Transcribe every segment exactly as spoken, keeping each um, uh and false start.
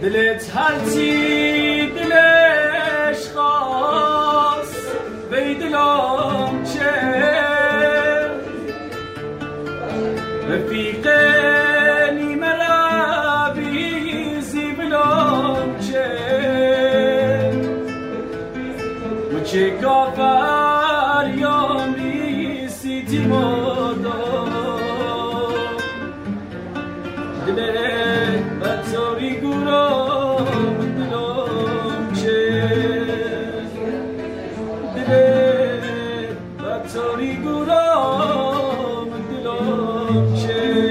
دلت هرچی دلش خواست وی دلم چه رفیق نیمه لبی زیبلم چه و چه کافر یامی سیتی مردم دلت بطوری گورم دلم چه دلت بطوری گورم دلم چه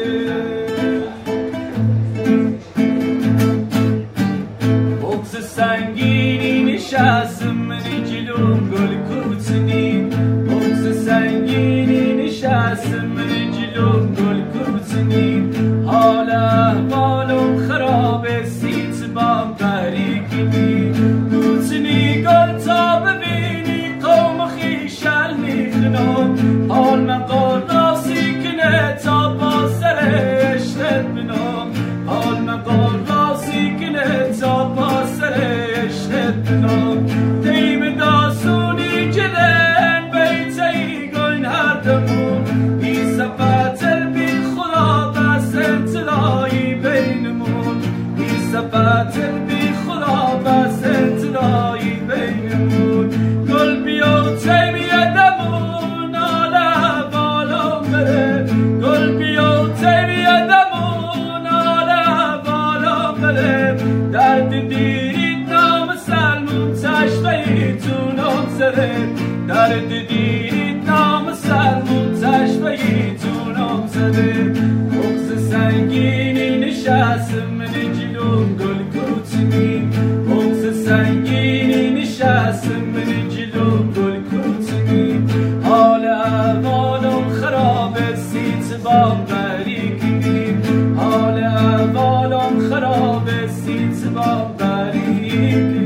بغز سنگینی نشستم من جلوم گل کوتنی بغز سنگینی نشستم من جلوم گل کوتنی حال احوالم خرابه سیت بام غریقی کوتنی گل تا ببینی قوم خیشل میخنم حال مقال راسی کنه تا با سرشتت بنام حال مقال راسی کنه تا با سرشتت بنام دیم داسونی جدن بیتی گوین هر دمون بی صفت البی خدا بس انتلایی بینمون بی صفت البی خدا بس انتلایی بینمون گل بیو تیمی دمون آله بالم بره گل بیو تیمی دمون آله بالم بره درد دیرید نام سلمون تشبهیتونم زده درد دیرید نام سلمون تشبهیتونم زده بغز سنگینی نشستم من جلوم گل کوتنی بغز سنگینی نشستم من جلوم گل کوتنی حال احوالم خرابه سیت بام غریقی حال احوالم خرابه سیت بام غریقی